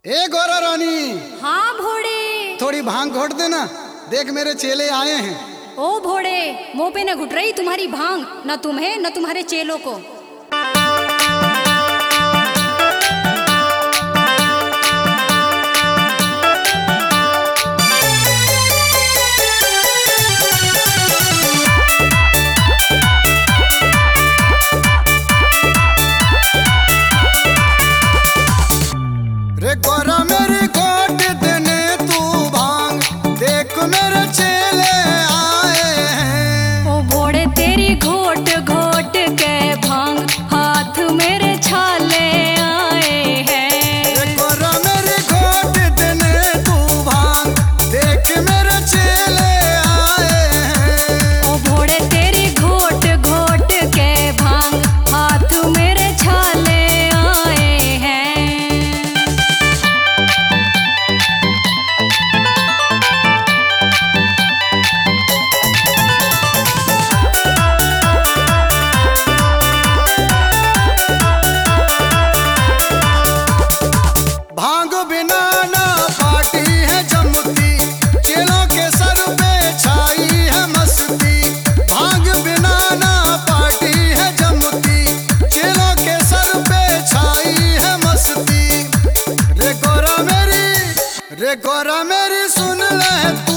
ए गौरा रानी। हाँ भोड़े। थोड़ी भांग घोट देना, देख मेरे चेले आए हैं। ओ भोड़े, मुंह पे न घुट रही तुम्हारी भांग, न तुम्हें न तुम्हारे चेलों को। रे गौरा मेरी घोट देने तू भांग, देख मेरे चेले आए हैं। ओ भोड़े तेरी घोट घोट के भांग, हाथ मेरे छाले आए हैं। रे गौरा मेरी घोट देने तू भांग, देख मेरे चेले आए हैं। ओ भोड़े तेरी घोट घोट के भांग, हाथ मेरे छाले आए हैं। भांग बिना ना पार्टी है जमती, चेलों के सर पे छाई है मस्ती। भांग बिना ना पार्टी है जमती, चेलों के सर पे छाई है मस्ती। रे गौरा मेरी सुन ले